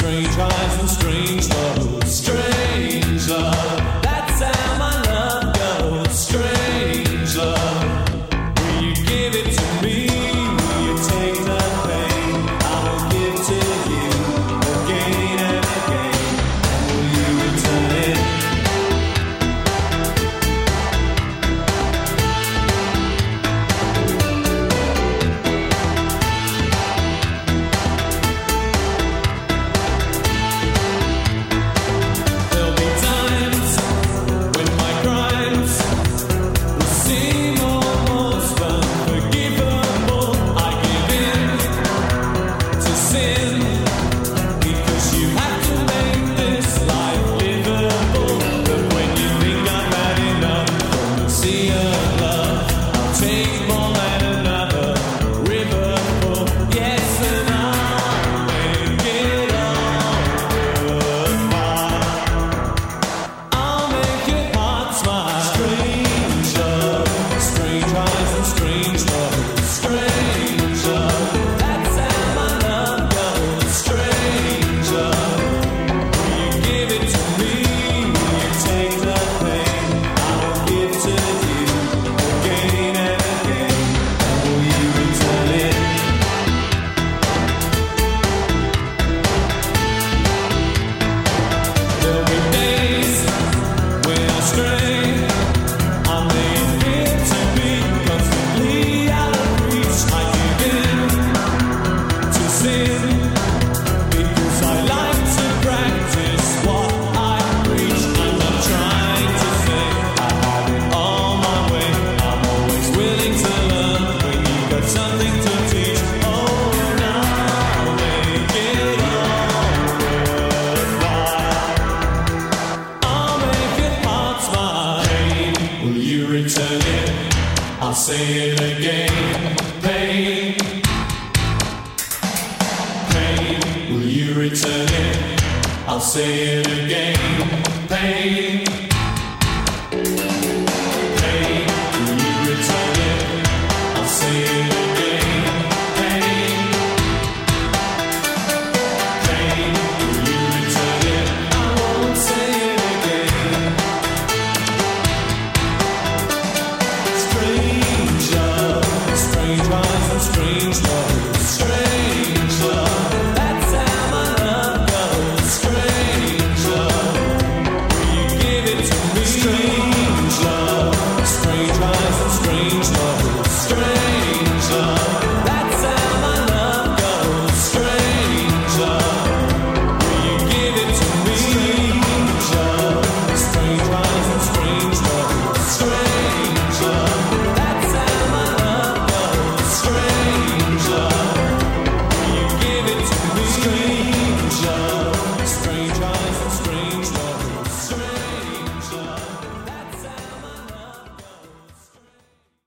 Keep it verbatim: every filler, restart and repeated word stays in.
strange highs and strange lows. Strange love, that's how my love goes. Strange love, will you give it to me? Will you take the pain? I will give to you again and again. And will you return it? There'll be times when my crimes will seem almost unforgivable. I give in to sin because you have to make this life livable. But when you think I've had enough from the sea of love, I'll take more than another river full. Yes, and I'll make it all worthwhile. I'll make your heart smile. Strange love, strange highs and strange lows. Strange love, that's how my love goes. Strange love, will you give it to me? Will you take the pain? I will give to you again and again. And will you return it? There'll be days when I stray. I may appear to be constantly out of reach. I give in to sin because I like to practice what I preach. I'm not trying to say I have it all my way. I'm always willing to learn when you got something to teach. Oh, and I'll make it all worthwhile. I'll make your heart smile. Pain, will you return it? I'll say it again. Pain, pain, will you return it? I'll say it again. Pain.